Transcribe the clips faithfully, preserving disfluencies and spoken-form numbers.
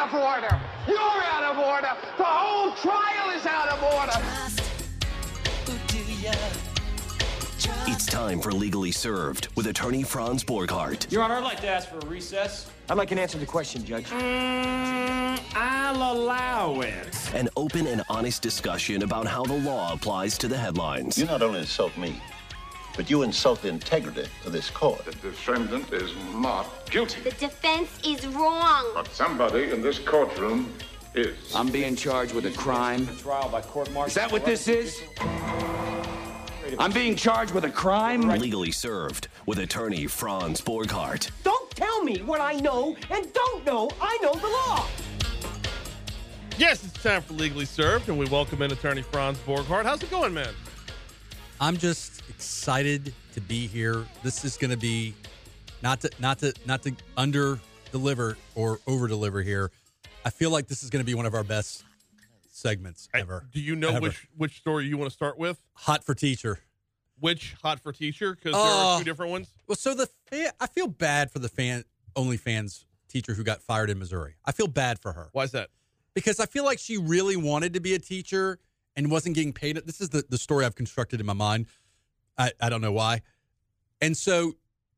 out of order. You're out of order. The whole trial is out of order. It's time for Legally Served with attorney Franz Borghardt. Your Honor, I'd like to ask for a recess. I'd like an answer to the question, Judge. Mm, I'll allow it. An open and honest discussion about how the law applies to the headlines. You not only insult me, but you insult the integrity of this court. The defendant is not guilty. The defense is wrong. But somebody in this courtroom is. I'm being charged with a crime. Trial by court martial. Is that what this is? I'm being charged with a crime? Legally Served with attorney Franz Borghardt. Don't tell me what I know and don't know I know the law. Yes, it's time for Legally Served, and we welcome in attorney Franz Borghardt. How's it going, man? I'm just excited to be here. This is going to be not to not to not to under deliver or over deliver here. I feel like this is going to be one of our best segments ever. I, do you know ever. which which story you want to start with? Hot for teacher. Which hot for teacher? Because there Uh, are two different ones. Well, so the fa- I feel bad for the fan OnlyFans teacher who got fired in Missouri. I feel bad for her. Why is that? Because I feel like she really wanted to be a teacher and wasn't getting paid. This is the, the story I've constructed in my mind. I, I don't know why. And so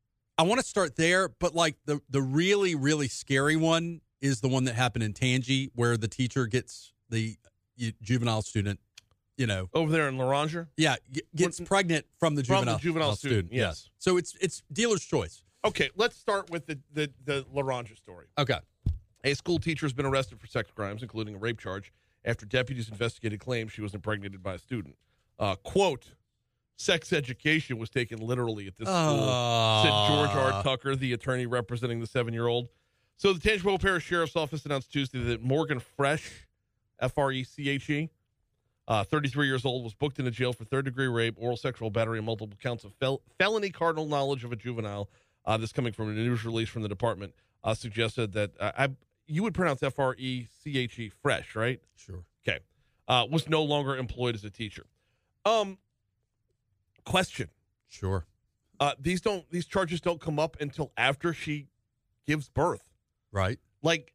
I want to start there, but like the, the really, really scary one is the one that happened in Tangi where the teacher gets the juvenile student, you know. Over there in Laranger? Yeah, gets What, pregnant from the juvenile, from the juvenile student, student. yes. So it's it's dealer's choice. Okay, let's start with the, the, the Laranger story. Okay. A school teacher has been arrested for sex crimes, including a rape charge, after deputies investigated claims she was impregnated by a student. Uh, quote, sex education was taken literally at this school, Uh, said George R. Tucker, the attorney representing the seven-year-old. So the Tangipahoa Parish Sheriff's Office announced Tuesday that Morgan Fresh, F R E C H E, uh, thirty-three years old, was booked into jail for third-degree rape, oral sexual battery, and multiple counts of fel- felony cardinal knowledge of a juvenile. Uh, this coming from a news release from the department uh, suggested that uh, I, you would pronounce F R E C H E Fresh, right? Sure. Okay. Uh, was no longer employed as a teacher. Um, question. Sure. Uh, these don't these charges don't come up until after she gives birth. Right. Like,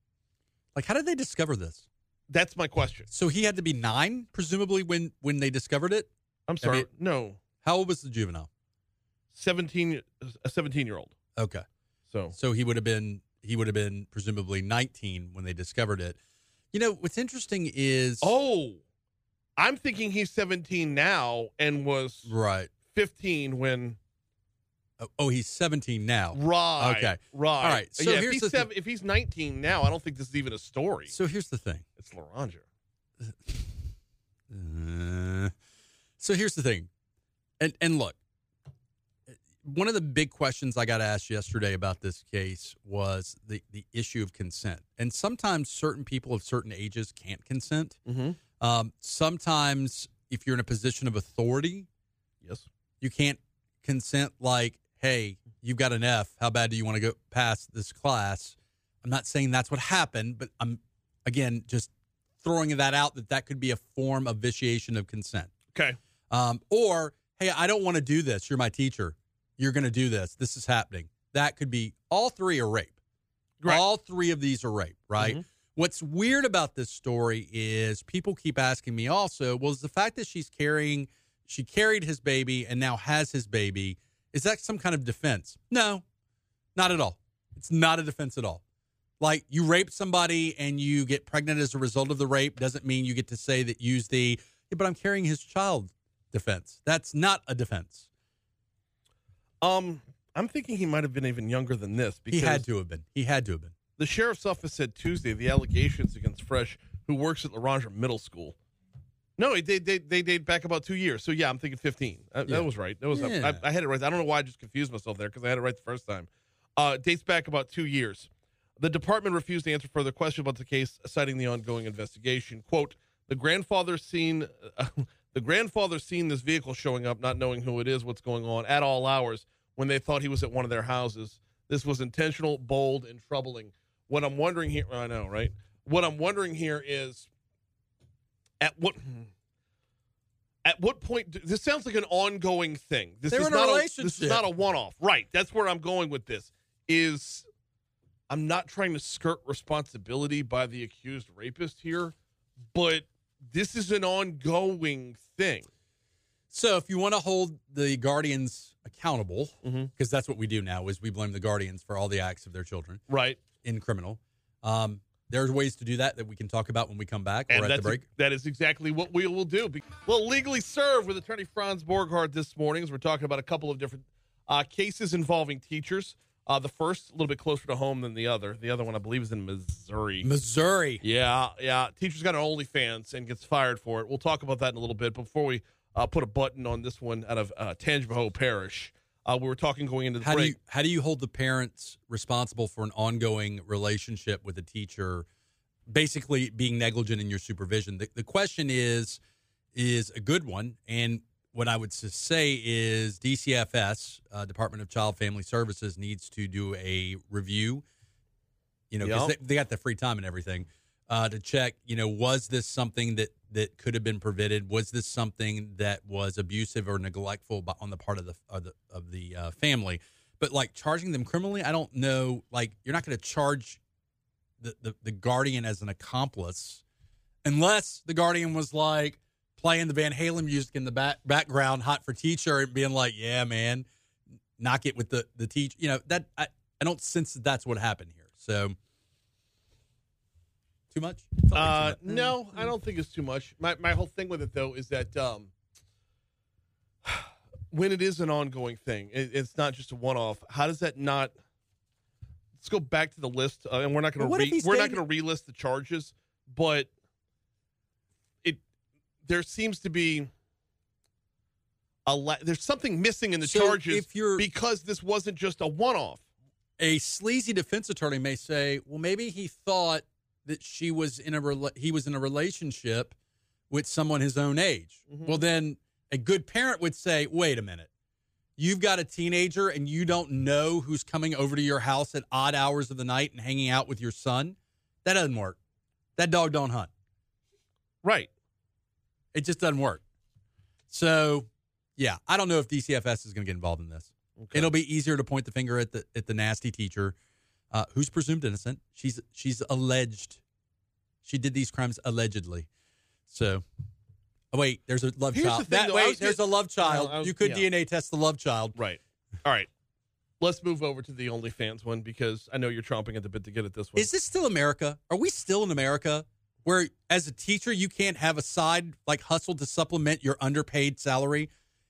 like how did they discover this? That's my question. So he had to be nine, presumably, when when they discovered it? I'm sorry. I mean, no. How old was the juvenile? seventeen a seventeen-year-old. Okay. So So he would have been he would have been presumably nineteen when they discovered it. You know, what's interesting is Oh. I'm thinking he's seventeen now and was right. fifteen when Oh, oh, he's seventeen now. Right. Okay. Right. All right. So yeah, here's if, the he's thing. seven, if he's nineteen now, I don't think this is even a story. So here's the thing. It's Laranger. Uh, so here's the thing. And and look, one of the big questions I got asked yesterday about this case was the, the issue of consent. And sometimes certain people of certain ages can't consent. Mm-hmm. Um, sometimes if you're in a position of authority, Yes. you can't consent like, hey, you've got an F. How bad do you want to go past this class? I'm not saying that's what happened, but I'm, again, just throwing that out that that could be a form of vitiation of consent. Okay. Um, or, hey, I don't want to do this. You're my teacher. You're going to do this. This is happening. That could be, all three are rape. Right. All three of these are rape, right? Mhm. What's weird about this story is people keep asking me also, well, is the fact that she's carrying, she carried his baby and now has his baby, is that some kind of defense? No, not at all. It's not a defense at all. Like, you rape somebody and you get pregnant as a result of the rape doesn't mean you get to say that use the, yeah, but I'm carrying his child defense. That's not a defense. Um, I'm thinking he might have been even younger than this. Because He had to have been. He had to have been. The sheriff's office said Tuesday the allegations against Fresh, who works at Laranger Middle School. No, they they they date back about two years. So yeah, I'm thinking fifteen. Uh, Yeah. That was right. That was Yeah. I, I had it right. I don't know why I just confused myself there because I had it right the first time. Uh, dates back about two years. The department refused to answer further questions about the case, citing the ongoing investigation. Quote: The grandfather seen uh, the grandfather seen this vehicle showing up, not knowing who it is, what's going on at all hours when they thought he was at one of their houses. This was intentional, bold, and troubling. What I'm wondering here, I know, right? What I'm wondering here is, at what at what point? This sounds like an ongoing thing. This They're is in a not relationship. This is not a one-off, right? That's where I'm going with this. Is I'm not trying to skirt responsibility by the accused rapist here, but this is an ongoing thing. So if you want to hold the guardians accountable, because mm-hmm. that's what we do now, is we blame the guardians for all the acts of their children, right, in criminal. Um, there's ways to do that that we can talk about when we come back and or at the break. A, that is exactly what we will do. Well, Legally Served with attorney Franz Borghardt this morning, as we're talking about a couple of different uh, cases involving teachers. Uh, the first, a little bit closer to home than the other. The other one, I believe, is in Missouri. Missouri. Yeah, yeah. Teacher's got an OnlyFans and gets fired for it. We'll talk about that in a little bit. Before we uh, put a button on this one out of uh, Tangipahoa Parish, uh, we were talking going into the how break. Do you, how do you hold the parents responsible for an ongoing relationship with a teacher, basically being negligent in your supervision? The, the question is, is a good one, and what I would say is D C F S, uh, Department of Child Family Services, needs to do a review, you know, because yep. they, they got the free time and everything, uh, to check, you know, was this something that, that could have been prevented? Was this something that was abusive or neglectful on the part of the of the, of the uh, family? But, like, charging them criminally, I don't know. Like, you're not going to charge the, the, the guardian as an accomplice unless the guardian was, like, playing the Van Halen music in the back, background, Hot for Teacher, and being like, yeah, man, knock it with the, the teacher. You know, that I, I don't sense that that's what happened here. So, too much? Uh, like too much. No, I don't think it's too much. My my whole thing with it, though, is that um, when it is an ongoing thing, it, it's not just a one-off. How does that not? Let's go back to the list, uh, and we're not going to re- we're not going to relist the charges, but there seems to be a la- there's something missing in the so charges if you're, because this wasn't just a one-off. A sleazy defense attorney may say, well, maybe he thought that she was in a rela- he was in a relationship with someone his own age. Mm-hmm. Well, then a good parent would say, wait a minute. You've got a teenager and you don't know who's coming over to your house at odd hours of the night and hanging out with your son? That doesn't work. That dog don't hunt. Right. It just doesn't work. So, yeah, I don't know if D C F S is going to get involved in this. Okay. It'll be easier to point the finger at the at the nasty teacher, uh, who's presumed innocent. She's she's alleged. She did these crimes allegedly. So, oh, wait, there's a love Here's child. The thing, that, though, wait, gonna, there's a love child. was, you could yeah. D N A test the love child. Right. All right. Let's move over to the OnlyFans one because I know you're chomping at the bit to get at this one. Is this still America? Are we still in America? Where, as a teacher, you can't have a side like hustle to supplement your underpaid salary.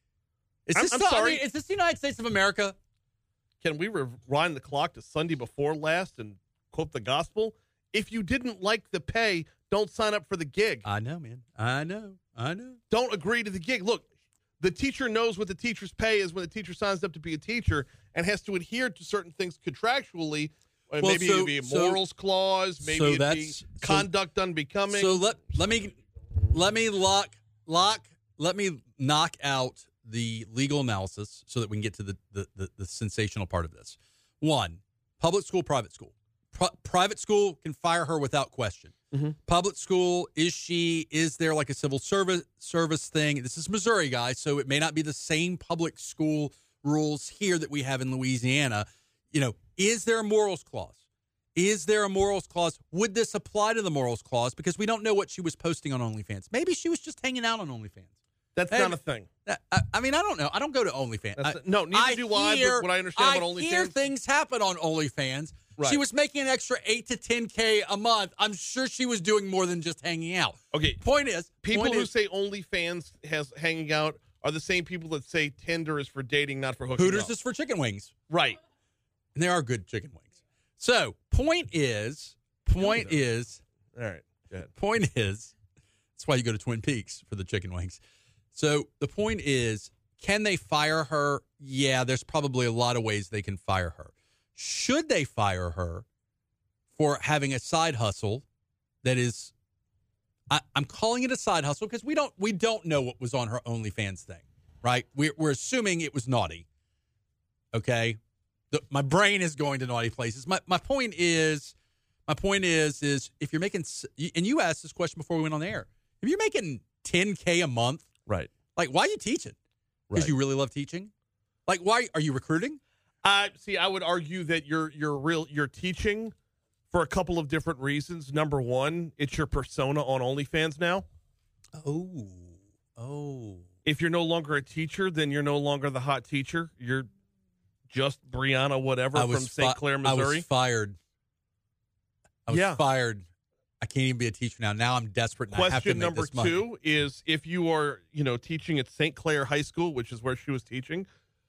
Is this? I'm, I'm still, sorry. I mean, is this the United States of America? Can we rewind the clock to Sunday before last and quote the gospel? If you didn't like the pay, don't sign up for the gig. I know, man. I know. I know. Don't agree to the gig. Look, the teacher knows what the teacher's pay is when the teacher signs up to be a teacher and has to adhere to certain things contractually. Well, maybe so, it'd be a morals so, clause. Maybe so it'd be conduct so, unbecoming. So let let me let me lock lock let me knock out the legal analysis so that we can get to the the, the, the sensational part of this. One, public school, private school. Pri- private school can fire her without question. Mm-hmm. Public school, is she? Is there like a civil service service thing? This is Missouri, guys, so it may not be the same public school rules here that we have in Louisiana. You know, is there a morals clause? Is there a morals clause? Would this apply to the morals clause? Because we don't know what she was posting on OnlyFans. Maybe she was just hanging out on OnlyFans. That's hey, not a thing. I, I mean, I don't know. I don't go to OnlyFans. I, no, neither I do I, hear, but what I understand I about OnlyFans. I hear things happen on OnlyFans. Right. She was making an extra eight to ten K a month. I'm sure she was doing more than just hanging out. Okay. Point is, people point who is, say OnlyFans has hanging out are the same people that say Tinder is for dating, not for hooking Hooters up. is for chicken wings. Right. And they are good chicken wings. So, point is, point is, all right, go ahead. Point is, that's why you go to Twin Peaks for the chicken wings. So, the point is, can they fire her? Yeah, there's probably a lot of ways they can fire her. Should they fire her for having a side hustle that is, I, I'm calling it a side hustle because we don't we don't know what was on her OnlyFans thing, right? We're, we're assuming it was naughty. Okay, the, my brain is going to naughty places. My my point is, my point is, is if you're making, and you asked this question before we went on the air, if you're making ten K a month, right? Like, why are you teaching? Because right. you really love teaching. Like, why are you recruiting? Uh, see, I would argue that you're you're real you're teaching for a couple of different reasons. Number one, it's your persona on OnlyFans now. Oh, oh. If you're no longer a teacher, then you're no longer the hot teacher. You're just Brianna whatever I from was Saint fi- Clair, Missouri. I was fired. I was Yeah. fired. I can't even be a teacher now. Now I'm desperate and I have to Question make number this money. two is if you are, you know, teaching at Saint Clair High School, which is where she was teaching,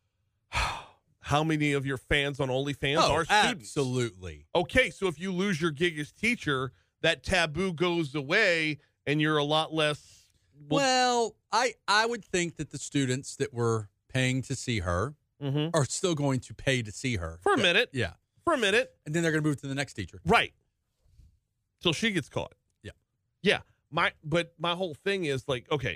how many of your fans on OnlyFans Oh, are students? absolutely. Okay, so if you lose your gig as teacher, that taboo goes away and you're a lot less. Well, well I, I would think that the students that were paying to see her mm-hmm. are still going to pay to see her. For a yeah. minute. Yeah. For a minute. And then they're going to move to the next teacher. Right. Till she gets caught. Yeah. Yeah. My but my whole thing is like, okay,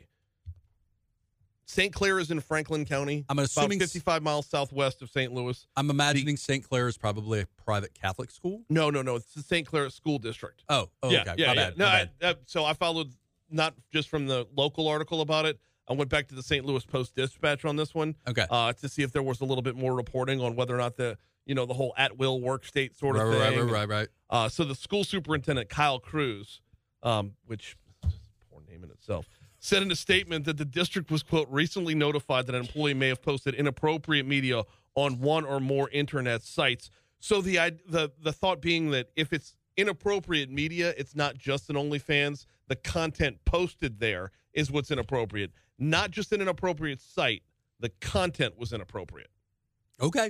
Saint Clair is in Franklin County. I'm assuming about fifty-five miles southwest of Saint Louis. I'm imagining Saint Clair is probably a private Catholic school. No, no, no. It's the Saint Clair School District. Oh, oh yeah, okay. Yeah, my yeah. bad. No, my I, bad. uh, so I followed not just from the local article about it. I went back to the Saint Louis Post-Dispatch on this one. Okay. Uh, to see if there was a little bit more reporting on whether or not the, you know, the whole at-will work state sort of right, thing. Right, right, right, right. Uh, so the school superintendent, Kyle Cruz, um, which, poor name in itself, said in a statement that the district was, quote, recently notified that an employee may have posted inappropriate media on one or more internet sites. So the the the thought being that if it's inappropriate media, it's not just an OnlyFans. The content posted there is what's inappropriate. Not just an inappropriate site. The content was inappropriate. Okay.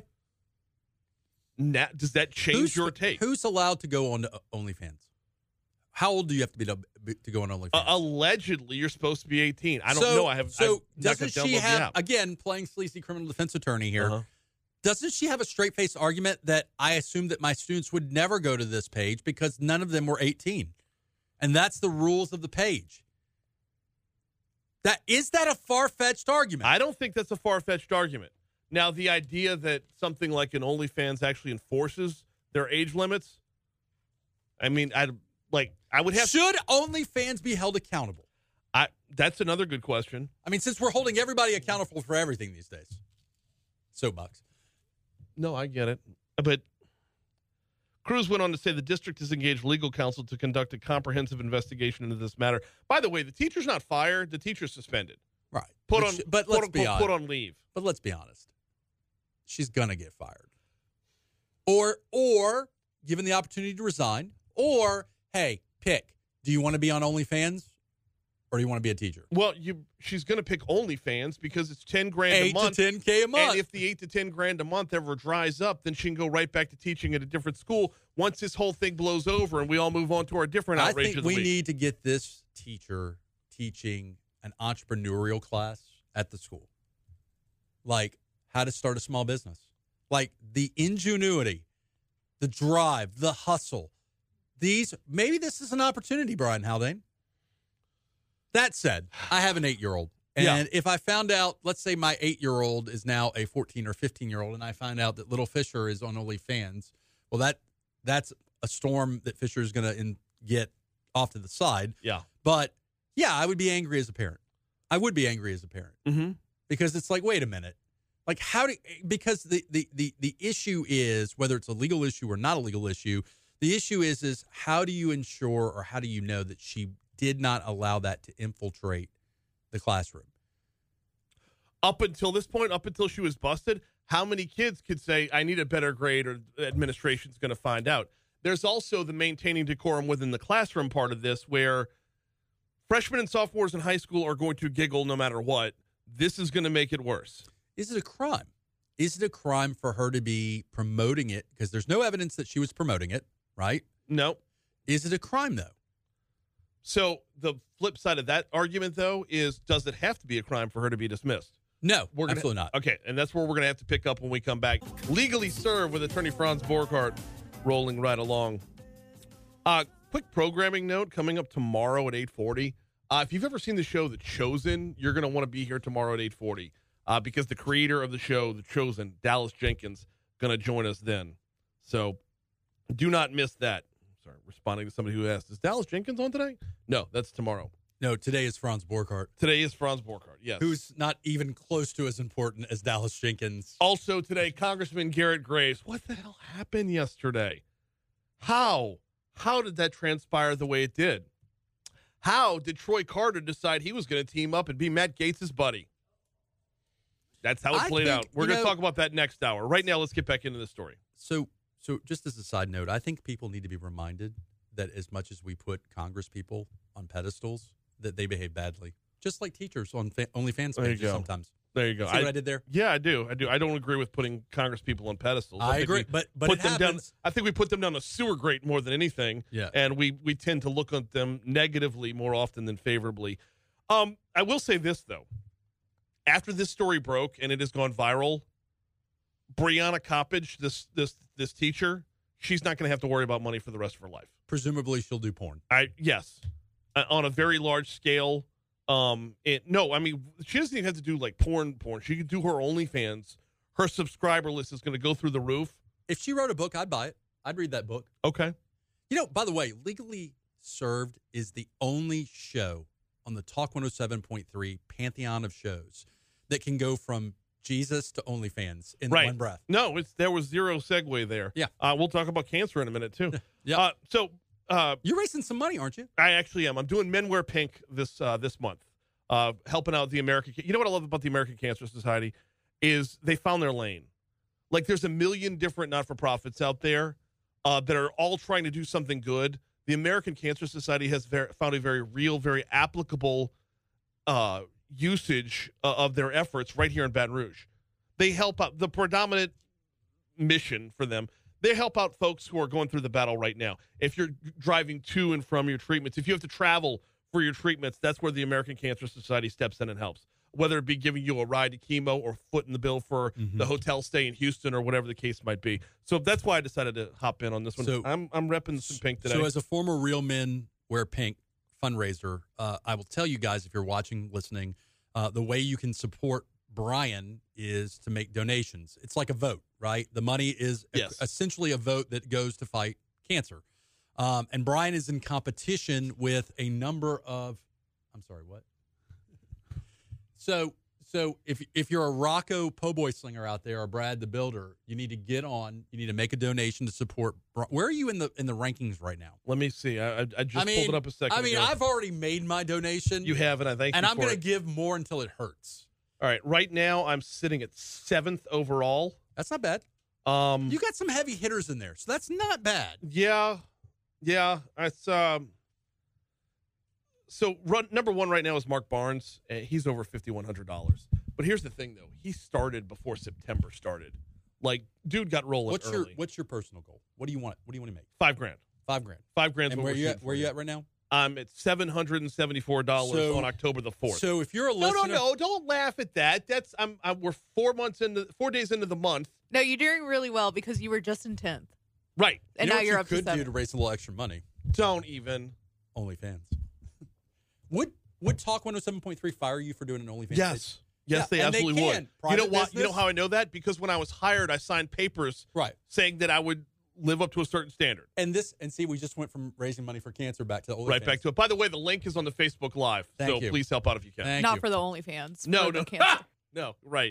Now, does that change who's, your take? Who's allowed to go on to OnlyFans? How old do you have to be to, to go on OnlyFans? Uh, allegedly, you're supposed to be eighteen. I don't so, know. I have. So I'm not doesn't gonna she download the have app. again playing sleazy criminal defense attorney here? Uh-huh. Doesn't she have a straight face argument that I assume that my students would never go to this page because none of them were eighteen, and that's the rules of the page. That is that a far fetched argument? I don't think that's a far fetched argument. Now, the idea that something like an OnlyFans actually enforces their age limits. I mean, I like. I would have. Should OnlyFans be held accountable? I. That's another good question. I mean, since we're holding everybody accountable for everything these days. Soapbox. No, I get it. But Cruz went on to say the district has engaged legal counsel to conduct a comprehensive investigation into this matter. By the way, the teacher's not fired. The teacher's suspended. Right. Put but on. She, but quote, let's be unquote, honest. Put on leave. But let's be honest. She's going to get fired. Or, or given the opportunity to resign. Or, hey, pick. Do you want to be on OnlyFans or do you want to be a teacher? Well, you. She's going to pick OnlyFans because it's ten grand Eight a month. to ten K a month. And if the eight to ten grand a month ever dries up, then she can go right back to teaching at a different school once this whole thing blows over and we all move on to our different I outrage think of the we week. need to get this teacher teaching an entrepreneurial class at the school. Like how to start a small business. Like the ingenuity, the drive, the hustle. These, maybe this is an opportunity, Brian Haldane. That said, I have an eight-year-old. And Yeah. if I found out, let's say my eight-year-old is now a fourteen or fifteen-year-old, and I find out that Little Fisher is on OnlyFans, well, that that's a storm that Fisher is going to get off to the side. Yeah. But, yeah, I would be angry as a parent. I would be angry as a parent. Mm-hmm. Because it's like, wait a minute. Like, how do because the, the, the, the issue is, whether it's a legal issue or not a legal issue, the issue is, is how do you ensure or how do you know that she did not allow that to infiltrate the classroom? Up until this point, up until she was busted, how many kids could say, I need a better grade or the administration's going to find out? There's also the maintaining decorum within the classroom part of this where freshmen and sophomores in high school are going to giggle no matter what. This is going to make it worse. Is it a crime? Is it a crime for her to be promoting it? Because there's no evidence that she was promoting it, right? No. Is it a crime, though? So the flip side of that argument, though, is does it have to be a crime for her to be dismissed? No, We're gonna, absolutely not. Okay, and that's where we're going to have to pick up when we come back. Legally Served with attorney Franz Borghardt rolling right along. Uh, quick programming note coming up tomorrow at eight forty. Uh, if you've ever seen the show The Chosen, you're going to want to be here tomorrow at eight forty uh, because the creator of the show, The Chosen, Dallas Jenkins, going to join us then. So do not miss that. Sorry, responding to somebody who asked, is Dallas Jenkins on today? No, that's tomorrow. No, today is Franz Borghardt. Today is Franz Borghardt, yes. Who's not even close to as important as Dallas Jenkins. Also today, Congressman Garrett Graves. What the hell happened yesterday? How? how did that transpire the way it did? How did Troy Carter decide he was going to team up and be Matt Gaetz' buddy? That's how it I played think, out. We're you going to know- talk about that next hour. Right now, let's get back into the story. So, so just as a side note, I think people need to be reminded that as much as we put Congress people on pedestals, that they behave badly, just like teachers on fa- OnlyFans There you pages go. sometimes. There you go. See what I did there? Yeah, I do. I do. I don't agree with putting Congress people on pedestals. I think agree, we but- but put it them down. happens. I think we put them down a sewer grate more than anything. Yeah. And we we tend to look at them negatively more often than favorably. Um, I will say this though. After this story broke and it has gone viral, Brianna Coppage, this this this teacher, she's not going to have to worry about money for the rest of her life. Presumably, she'll do porn. I yes, uh, on a very large scale. Um, it, no, I mean she doesn't even have to do like porn. Porn. She could do her OnlyFans. Her subscriber list is going to go through the roof. If she wrote a book, I'd buy it. I'd read that book. Okay. You know, by the way, Legally Served is the only show on the Talk one oh seven point three pantheon of shows that can go from Jesus to OnlyFans in Right. one breath. No, it's there was zero segue there. Yeah. Uh, we'll talk about cancer in a minute too. Yeah. Uh, so uh, You're raising some money, aren't you? I actually am. I'm doing Men Wear Pink this uh, this month, uh, helping out the American. You know what I love about the American Cancer Society is they found their lane. Like there's a million different not-for-profits out there uh, that are all trying to do something good. The American Cancer Society has ver- found a very real, very applicable uh, usage uh, of their efforts right here in Baton Rouge. They help out the predominant mission for them. They help out folks who are going through the battle right now. If you're driving to and from your treatments, if you have to travel for your treatments, that's where the American Cancer Society steps in and helps. Whether it be giving you a ride to chemo or footing the bill for Mm-hmm. the hotel stay in Houston or whatever the case might be. So that's why I decided to hop in on this one. So- I'm I'm repping some pink today. So, as a former Real Men Wear Pink fundraiser, uh, I will tell you guys, if you're watching, listening, uh, the way you can support Brian is to make donations. It's like a vote, right? The money is e- Yes. essentially a vote that goes to fight cancer. Um, and Brian is in competition with a number of, I'm sorry, what? So, so if if you're a Rocco po' boy slinger out there or Brad the Builder, you need to get on. You need to make a donation to support. Bri- Where are you in the in the rankings right now? Let me see. I, I I just I mean, pulled it up a second I mean, ago. I've already made my donation. You have, and I thank and you I'm for going to it. give more until it hurts. All right. Right now, I'm sitting at seventh overall. That's not bad. Um, You got some heavy hitters in there, so that's not bad. Yeah, yeah. It's um. So run number one right now is Mark Barnes. Uh, he's over fifty one hundred dollars. But here's the thing, though. He started before September started. Like, dude got rolling What's early. your What's your personal goal? What do you want? What do you want to make? Five grand. Five grand. Five grand. And where you at? Where you at right now? I'm at seven hundred and seventy four dollars So- on October the fourth. So if you're a no, listener, no, no! Don't laugh at that. That's I'm, I'm. We're four months into four days into the month. No, you're doing really well because you were just in tenth. Right. And you know now what you're you up to could seven. do to raise a little extra money. Don't even. OnlyFans. would Would Talk one oh seven point three fire you for doing an OnlyFans? Yes. Yes, Yeah, they and they absolutely can. would. You Private know what? You know business? how I know that? Because when I was hired, I signed papers Right. saying that I would live up to a certain standard. And this, and see, we just went from raising money for cancer back to OnlyFans. Right back to it. By the way, the link is on the Facebook Live, Thank so you. please help out if you can. Thank Not you. for the OnlyFans. no, for the no, cancer. no, right.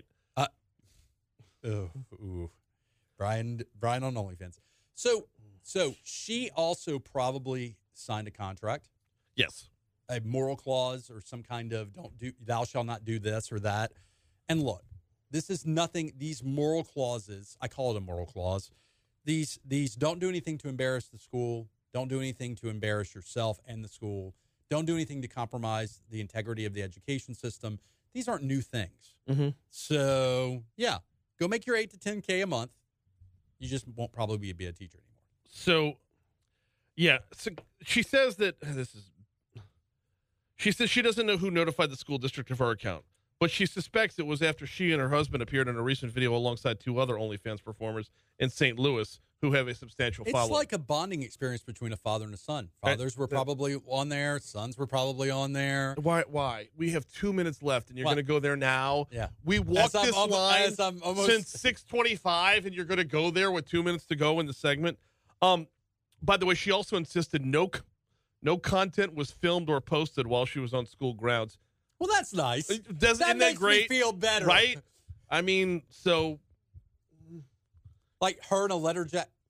Ooh, ooh. Brian, Brian on OnlyFans. So, so she also probably signed a contract, Yes. a moral clause, or some kind of don't do, thou shall not do this or that. And look, this is nothing. These moral clauses, I call it a moral clause. These, these don't do anything to embarrass the school. Don't do anything to embarrass yourself and the school. Don't do anything to compromise the integrity of the education system. These aren't new things. Mm-hmm. So, yeah, go make your eight to ten K a month. You just won't probably be, be a teacher anymore. So, yeah, so she says that this is. She says she doesn't know who notified the school district of her account, but she suspects it was after she and her husband appeared in a recent video alongside two other OnlyFans performers in Saint Louis who have a substantial It's following. like a bonding experience between a father and a son. Fathers were that- probably on there. Sons were probably on there. Why? Why? We have two minutes left, and you're What? going to go there now. Yeah. We walked As I'm this almo- line as I'm almost- since six twenty-five, and you're going to go there with two minutes to go in the segment. Um, by the way, she also insisted no, c- no content was filmed or posted while she was on school grounds. Well, that's nice. Doesn't that isn't that makes great? me feel better, Right? I mean, so Like her in a letter jacket.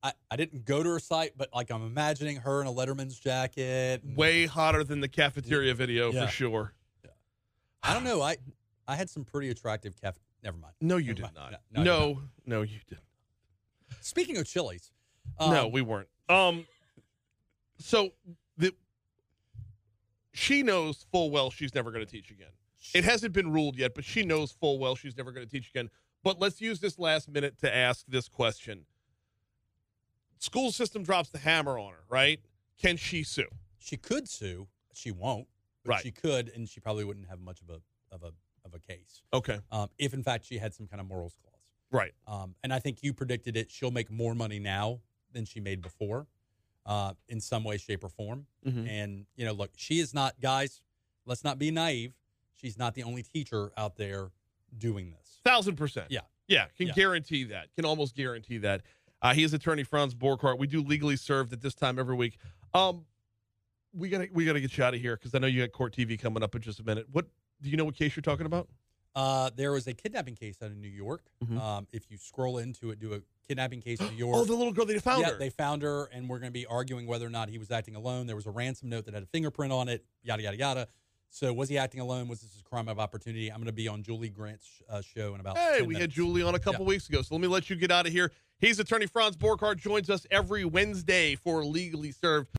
I, I didn't go to her site, but like I'm imagining her in a Letterman's jacket. Way hotter than the cafeteria video Yeah. for sure. Yeah. I don't know. I I had some pretty attractive caf. Never mind. No, you Never did mind. not. No, No, I did no, no, you didn't. not. Speaking of Chili's, um, no, we weren't. Um, so the she knows full well she's never going to teach again. It hasn't been ruled yet, but she knows full well she's never going to teach again. But let's use this last minute to ask this question. School system drops the hammer on her, right? Can she sue? she could sue. She won't. But Right. She could, and she probably wouldn't have much of a of a of a case. Okay. Um, if in fact she had some kind of morals clause. Right. Um, and I think you predicted it. She'll make more money now than she made before, uh, in some way, shape, or form. Mhm. And you know, look, she is not. Guys, let's not be naive. She's not the only teacher out there doing this. Thousand percent. Yeah. Yeah. Can Yeah. guarantee that. Can almost guarantee that. Uh, he is attorney Franz Borghardt. We do Legally Served at this time every week. Um, we gotta we gotta get you out of here because I know you got Court T V coming up in just a minute. What do you know? What case you're talking about? Uh, there was a kidnapping case out of New York. Mhm. Um, if you scroll into it, do a kidnapping case in New York. Oh, the little girl they found yeah, her. they found her, and we're going to be arguing whether or not he was acting alone. There was a ransom note that had a fingerprint on it. Yada yada yada. So was he acting alone? Was this a crime of opportunity? I'm going to be on Julie Grant's uh, show in about. Hey, ten we had minutes. Julie on a couple Yeah. weeks ago, so let me let you get out of here. He's attorney Franz Borghardt, joins us every Wednesday for Legally Served.